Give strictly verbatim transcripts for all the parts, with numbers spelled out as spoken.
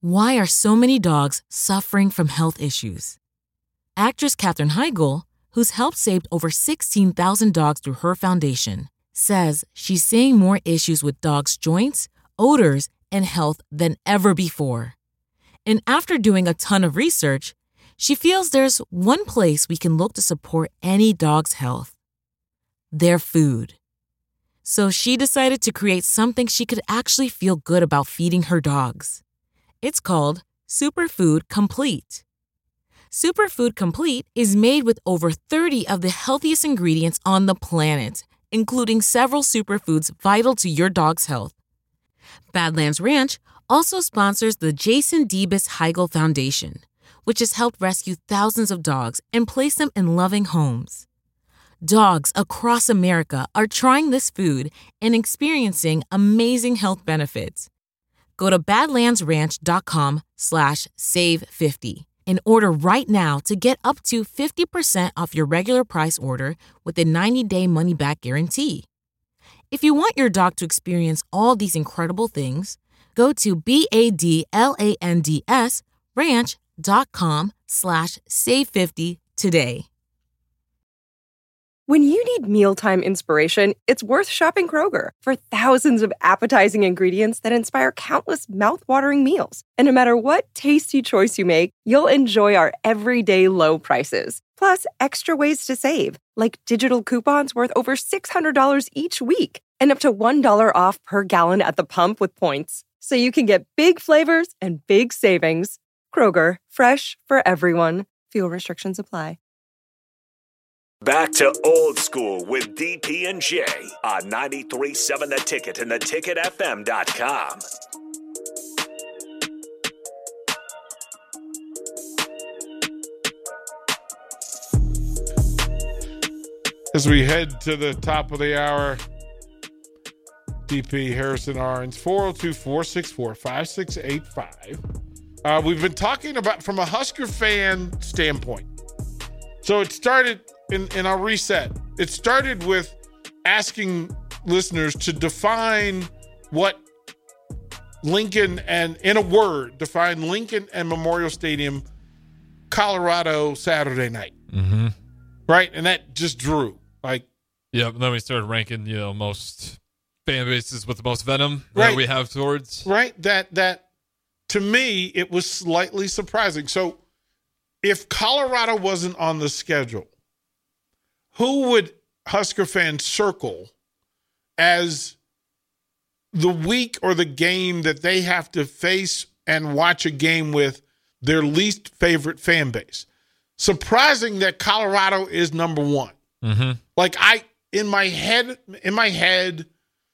Why are so many dogs suffering from health issues? Actress Katherine Heigl, who's helped save over sixteen thousand dogs through her foundation, says she's seeing more issues with dogs' joints, odors, and health than ever before. And after doing a ton of research, she feels there's one place we can look to support any dog's health: their food. So she decided to create something she could actually feel good about feeding her dogs. It's called Superfood Complete. Superfood Complete is made with over thirty of the healthiest ingredients on the planet, including several superfoods vital to your dog's health. Badlands Ranch also sponsors the Jason Debus Heigl Foundation, which has helped rescue thousands of dogs and place them in loving homes. Dogs across America are trying this food and experiencing amazing health benefits. Go to badlandsranch.com slash save 50 and order right now to get up to fifty percent off your regular price order with a ninety-day money-back guarantee. If you want your dog to experience all these incredible things, go to B-A-D-L-A-N-D-S ranch.com slash save 50 today. When you need mealtime inspiration, it's worth shopping Kroger for thousands of appetizing ingredients that inspire countless mouth-watering meals. And no matter what tasty choice you make, you'll enjoy our everyday low prices. Plus, extra ways to save, like digital coupons worth over six hundred dollars each week and up to one dollar off per gallon at the pump with points. So you can get big flavors and big savings. Kroger, fresh for everyone. Fuel restrictions apply. Back to old school with D P and J on ninety-three point seven The Ticket and the ticket f m dot com. As we head to the top of the hour, D P Harrison Arns, four oh two, four six four, five six eight five. Uh, we've been talking about from a Husker fan standpoint. So it started, and, and I'll reset. It started with asking listeners to define what Lincoln and, in a word, define Lincoln and Memorial Stadium, Colorado Saturday night. Mm-hmm. Right? And that just drew. Like, yeah, and then we started ranking, you know, most fan bases with the most venom right. that we have towards. Right. That, that, to me, it was slightly surprising. So if Colorado wasn't on the schedule, who would Husker fans circle as the week or the game that they have to face and watch a game with their least favorite fan base? Surprising that Colorado is number one. Mm-hmm. Like I, in my head, in my head,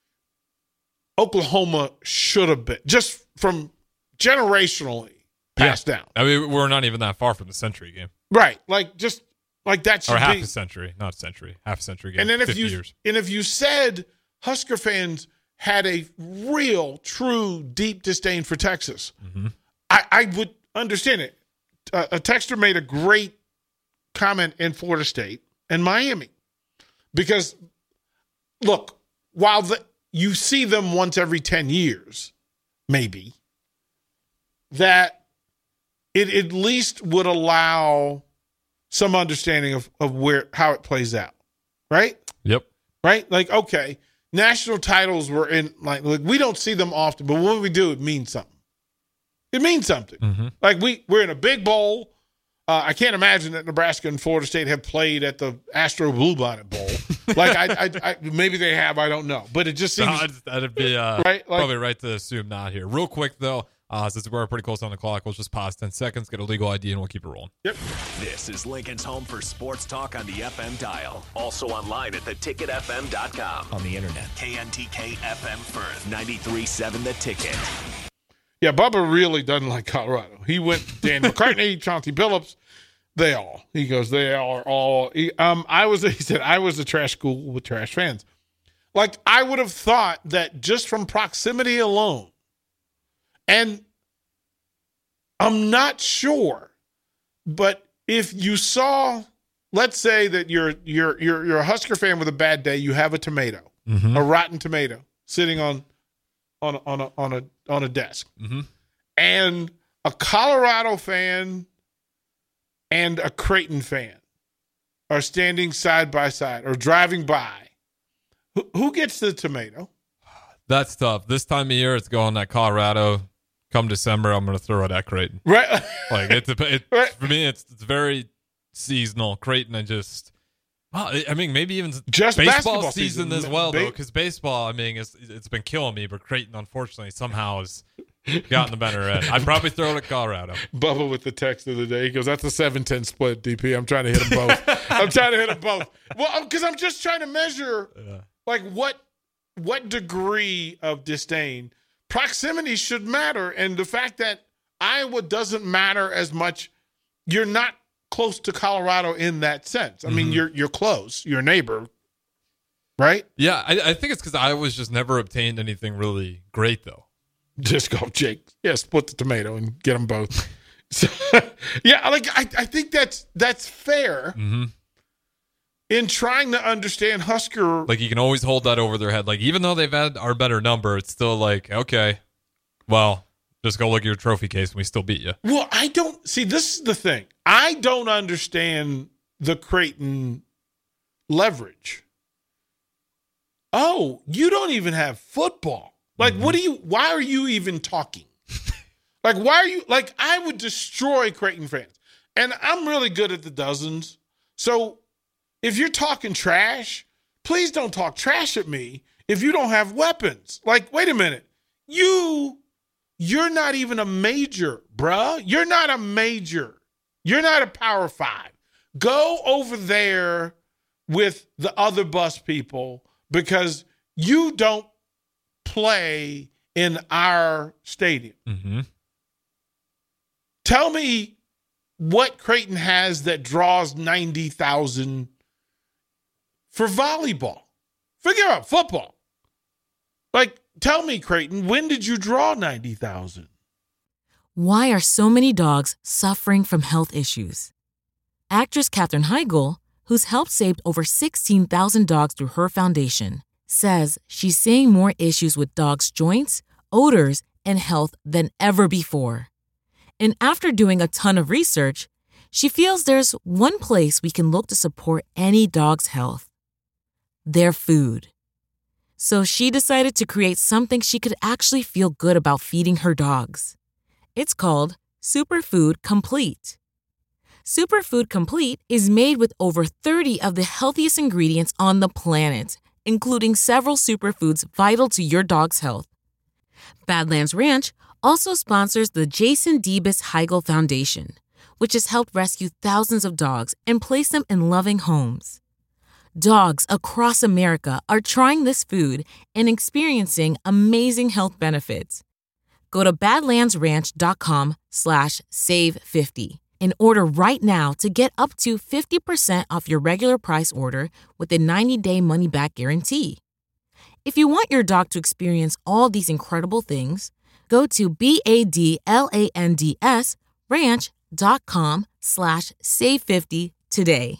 Oklahoma should have been, just from generationally passed yeah. down. I mean, we're not even that far from the century game. Right. Like just like that should or half be. a century, not century, half a century game. And then if fifty you years. and if you said Husker fans had a real, true, deep disdain for Texas, mm-hmm. I, I would understand it. Uh, a texter made a great comment in Florida State and Miami because, look, while the, you see them once every ten years, maybe, that it at least would allow some understanding of, of where how it plays out, right? Yep. Right? Like, okay, national titles were in, like, like we don't see them often, but when we do, it means something. It means something. Mm-hmm. Like, we, we're in a big bowl. Uh, I can't imagine that Nebraska and Florida State have played at the Astro Bluebonnet Bowl. Like, I, I, I, maybe they have, I don't know. But it just seems no, that'd be uh, right? Like, probably right to assume not here. Real quick, though, uh, since we're pretty close on the clock, we'll just pause ten seconds, get a legal I D, and we'll keep it rolling. Yep. This is Lincoln's home for sports talk on the F M dial. Also online at the ticket f m dot com. On the internet. K N T K F M Firth, ninety-three point seven The Ticket. Yeah, Bubba really doesn't like Colorado. He went Dan McCartney, Chauncey Billups, they all. He goes, they are all. He, um, I was. He said, I was a trash school with trash fans. Like, I would have thought that just from proximity alone, and I'm not sure, but if you saw, let's say that you're you're you're you're a Husker fan with a bad day, you have a tomato, mm-hmm. a rotten tomato sitting on on a, on a on a on a desk, mm-hmm. and a Colorado fan and a Creighton fan are standing side by side or driving by, who, who gets the tomato? That's tough. This time of year, it's going at Colorado. Come December, I'm going to throw it at Creighton. Right. Like it's a, it, right. For me, it's it's very seasonal. Creighton, I just, well, I mean, maybe even just baseball season, season as well, ba- though, because baseball, I mean, it's it's been killing me. But Creighton, unfortunately, somehow has gotten the better end. I'd probably throw it at Colorado. Bubba with the text of the day, he goes, "That's a seven ten split, D P. I'm trying to hit them both. I'm trying to hit them both. Well, because I'm just trying to measure, yeah. like what what degree of disdain." Proximity should matter, and the fact that Iowa doesn't matter as much, you're not close to Colorado in that sense. I mm-hmm. mean, you're you're close, you're a neighbor, right? Yeah, I, I think it's because Iowa's just never obtained anything really great, though. Just go, Jake. Yeah, split the tomato and get them both. So, yeah, like I, I think that's that's fair. Mm-hmm. In trying to understand Husker. Like, you can always hold that over their head. Like, even though they've had our better number, it's still like, okay, well, just go look at your trophy case and we still beat you. Well, I don't, see, this is the thing. I don't understand the Creighton leverage. Oh, you don't even have football. Like, mm-hmm. what do you, why are you even talking? Like, why are you, like, I would destroy Creighton fans. And I'm really good at the dozens. So, if you're talking trash, please don't talk trash at me if you don't have weapons. Like, wait a minute. You, you're not even a major, bruh. You're not a major. You're not a power five. Go over there with the other bus people because you don't play in our stadium. Mm-hmm. Tell me what Creighton has that draws ninety thousand for volleyball. Forget about football. Like, tell me, Creighton, when did you draw ninety thousand? Why are so many dogs suffering from health issues? Actress Katherine Heigl, who's helped save over sixteen thousand dogs through her foundation, says she's seeing more issues with dogs' joints, odors, and health than ever before. And after doing a ton of research, she feels there's one place we can look to support any dog's health. Their food. So she decided to create something she could actually feel good about feeding her dogs. It's called Superfood Complete. Superfood Complete is made with over thirty of the healthiest ingredients on the planet, including several superfoods vital to your dog's health. Badlands Ranch also sponsors the Jason Debus Heigl Foundation, which has helped rescue thousands of dogs and place them in loving homes. Dogs across America are trying this food and experiencing amazing health benefits. Go to badlandsranch.com slash save 50 and order right now to get up to fifty percent off your regular price order with a ninety-day money-back guarantee. If you want your dog to experience all these incredible things, go to B-A-D-L-A-N-D-S ranch.com slash save 50 today.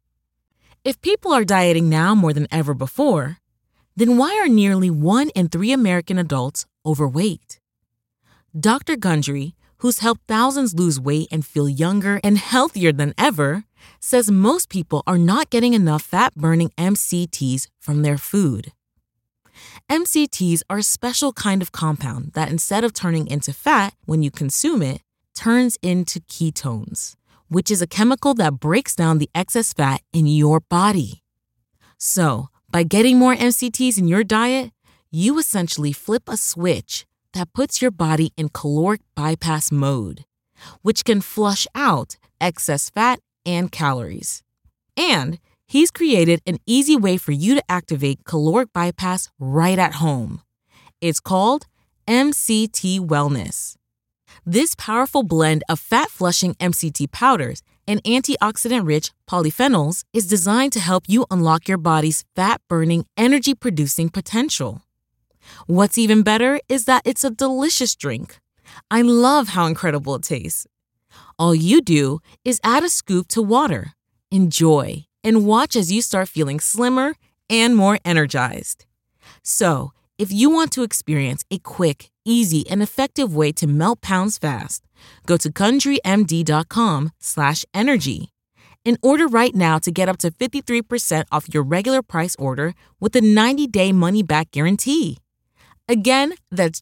If people are dieting now more than ever before, then why are nearly one in three American adults overweight? Doctor Gundry, who's helped thousands lose weight and feel younger and healthier than ever, says most people are not getting enough fat-burning M C Ts from their food. M C Ts are a special kind of compound that, instead of turning into fat when you consume it, turns into ketones, which is a chemical that breaks down the excess fat in your body. So, by getting more M C Ts in your diet, you essentially flip a switch that puts your body in caloric bypass mode, which can flush out excess fat and calories. And he's created an easy way for you to activate caloric bypass right at home. It's called M C T Wellness. This powerful blend of fat-flushing M C T powders and antioxidant-rich polyphenols is designed to help you unlock your body's fat-burning, energy-producing potential. What's even better is that it's a delicious drink. I love how incredible it tastes. All you do is add a scoop to water, enjoy, and watch as you start feeling slimmer and more energized. So, If you want to experience a quick, easy, and effective way to melt pounds fast, go to CountryMD.com slash energy and order right now to get up to fifty-three percent off your regular price order with a ninety-day money-back guarantee. Again, that's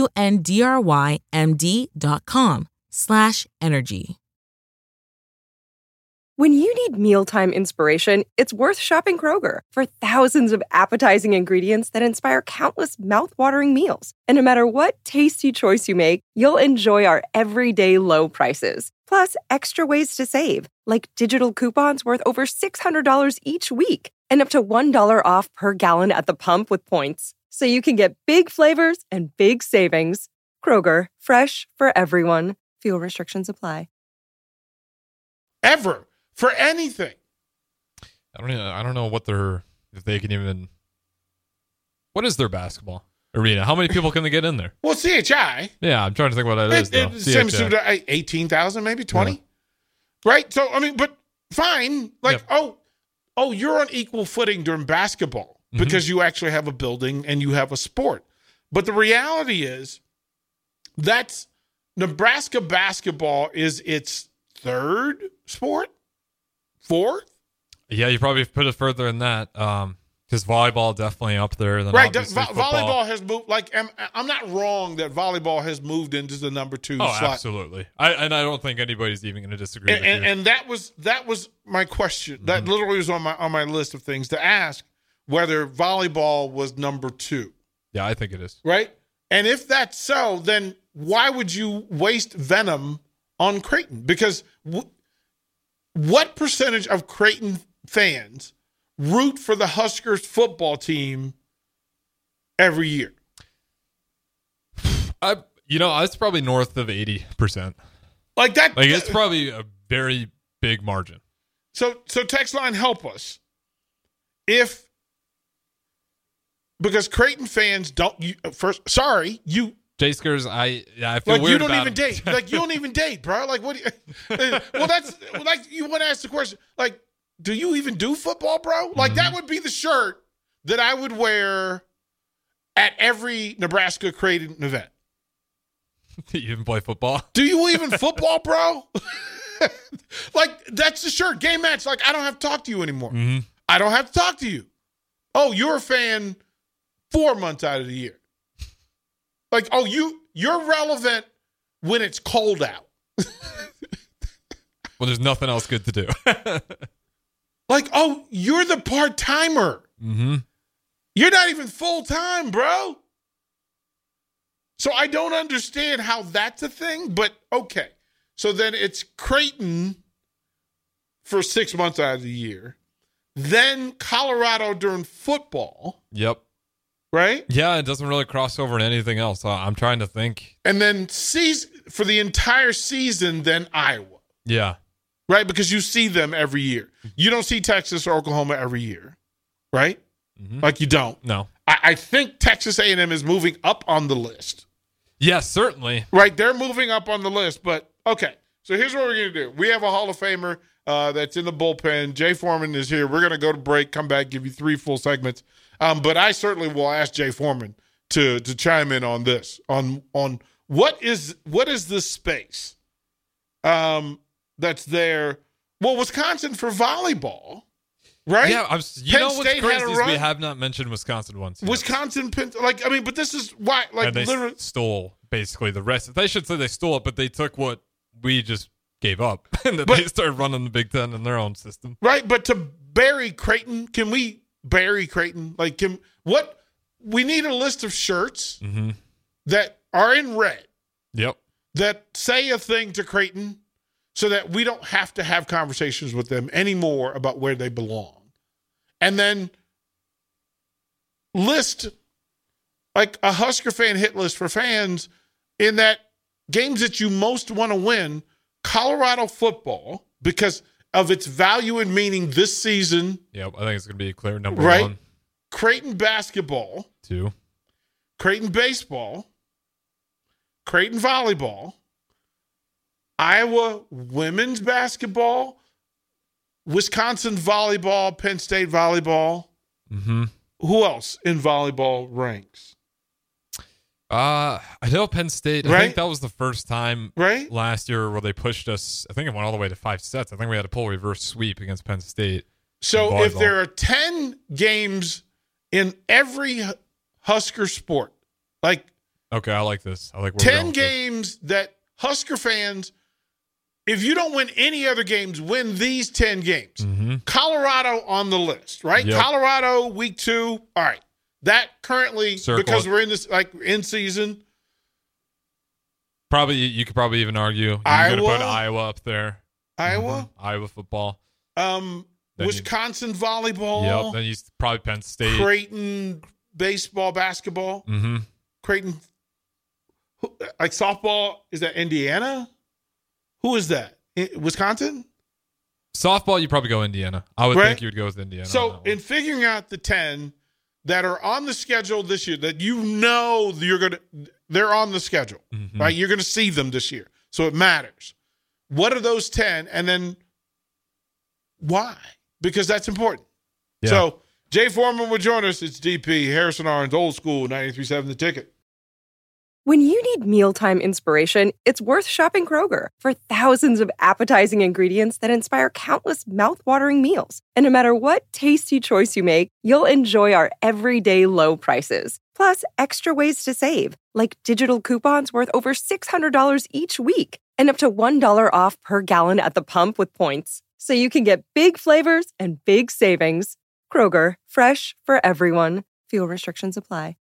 G-U-N-D-R-Y-M-D dot com slash energy. When you need mealtime inspiration, it's worth shopping Kroger for thousands of appetizing ingredients that inspire countless mouth-watering meals. And no matter what tasty choice you make, you'll enjoy our everyday low prices. Plus, extra ways to save, like digital coupons worth over six hundred dollars each week and up to one dollar off per gallon at the pump with points. So you can get big flavors and big savings. Kroger, fresh for everyone. Fuel restrictions apply. Ever. For anything. I don't know, I don't know what they're, if they can even, what is their basketball arena? How many people can they get in there? Well, C H I. Yeah, I'm trying to think what that is, though. It, same as eighteen thousand, maybe twenty. Yeah. Right? So, I mean, but fine. Like, yep. oh, oh, you're on equal footing during basketball because mm-hmm. you actually have a building and you have a sport. But the reality is that's Nebraska basketball is its third sport, fourth. Yeah, you probably put it further than that. Um, because volleyball definitely up there. Then right, vo- volleyball has moved. Like, I'm, I'm not wrong that volleyball has moved into the number two oh, slot. Absolutely. I and I don't think anybody's even going to disagree. And, with and, you. and that was that was my question. Mm-hmm. That literally was on my on my list of things to ask whether volleyball was number two. Yeah, I think it is. Right, and if that's so, then why would you waste venom on Creighton? Because w- what percentage of Creighton fans root for the Huskers football team every year? I, you know, it's probably north of eighty percent. Like that. Like it's probably a very big margin. So, so text line, help us. If, because Creighton fans don't, you, first, sorry, you, J-Skers, I I feel like weird you don't about even him. date. Like you don't even date, bro. Like what? Do you, well, that's like you want to ask the question. Like, do you even do football, bro? Like mm-hmm. that would be the shirt that I would wear at every Nebraska Creighton event. You even play football? Do you even football, bro? Like that's the shirt. Game match. Like I don't have to talk to you anymore. Mm-hmm. I don't have to talk to you. Oh, you're a fan four months out of the year. Like, oh, you, you're relevant when it's cold out. Well, there's nothing else good to do. Like, oh, you're the part-timer. Mm-hmm. You're not even full-time, bro. So I don't understand how that's a thing, but okay. So then it's Creighton for six months out of the year. Then Colorado during football. Yep. Right? Yeah, it doesn't really cross over in anything else. I'm trying to think. And then season, for the entire season, then Iowa. Yeah. Right? Because you see them every year. You don't see Texas or Oklahoma every year. Right? Mm-hmm. Like you don't. No. I, I think Texas A and M is moving up on the list. Yes, certainly. Right? They're moving up on the list. But, okay. So here's what we're going to do. We have a Hall of Famer uh, that's in the bullpen. Jay Foreman is here. We're going to go to break, come back, give you three full segments. Um, but I certainly will ask Jay Foreman to to chime in on this, on on what is what is this space um, that's there. Well, Wisconsin for volleyball, right? Yeah, I was, you Penn know what's State crazy is we have not mentioned Wisconsin once. Yet. Wisconsin, Penn, like I mean, but this is why, like and they literally stole basically the rest. They should say they stole it, but they took what we just gave up, and that but, they started running the Big Ten in their own system, right? But to bury Creighton, can we? Barry Creighton, like can what we need a list of shirts mm-hmm. that are in red. Yep. That say a thing to Creighton so that we don't have to have conversations with them anymore about where they belong. And then list like a Husker fan hit list for fans in that games that you most want to win, Colorado football, because of its value and meaning this season. Yep, I think it's going to be a clear number right? one. Creighton basketball. Two. Creighton baseball. Creighton volleyball. Iowa women's basketball. Wisconsin volleyball. Penn State volleyball. Mm-hmm. Who else in volleyball ranks? Uh, I know Penn State. Right? I think that was the first time right? last year where they pushed us. I think it went all the way to five sets. I think we had a pull reverse sweep against Penn State. So if there are ten games in every Husker sport, like okay, I like this. I like where we're ten going with games that Husker fans, if you don't win any other games, win these ten games. Mm-hmm. Colorado on the list, right? Yep. Colorado week two. All right. That currently, Circle because it. we're in this, like, in season. Probably, you could probably even argue you're Iowa? going to put Iowa up there. Iowa. Mm-hmm. Iowa football. Um, Then Wisconsin you, volleyball. Yep. Then you probably Penn State. Creighton baseball, basketball. Mm-hmm. Creighton, like softball. Is that Indiana? Who is that? I- Wisconsin? Softball, you probably go Indiana. I would Right? think you would go with Indiana. So in figuring out the ten that are on the schedule this year, that you know you're gonna, they're on the schedule, mm-hmm. right? You're gonna see them this year, so it matters. What are those ten, and then why? Because that's important. Yeah. So Jay Foreman will join us. It's D P Harrison Orange, old school ninety-three point seven The Ticket. When you need mealtime inspiration, it's worth shopping Kroger for thousands of appetizing ingredients that inspire countless mouthwatering meals. And no matter what tasty choice you make, you'll enjoy our everyday low prices. Plus, extra ways to save, like digital coupons worth over six hundred dollars each week and up to one dollar off per gallon at the pump with points. So you can get big flavors and big savings. Kroger, fresh for everyone. Fuel restrictions apply.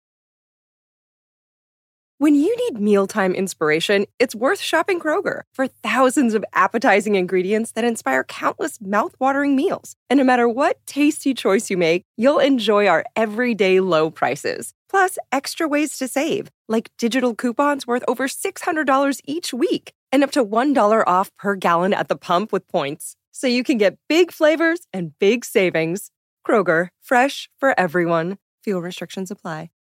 When you need mealtime inspiration, it's worth shopping Kroger for thousands of appetizing ingredients that inspire countless mouthwatering meals. And no matter what tasty choice you make, you'll enjoy our everyday low prices. Plus, extra ways to save, like digital coupons worth over six hundred dollars each week and up to one dollar off per gallon at the pump with points. So you can get big flavors and big savings. Kroger, fresh for everyone. Fuel restrictions apply.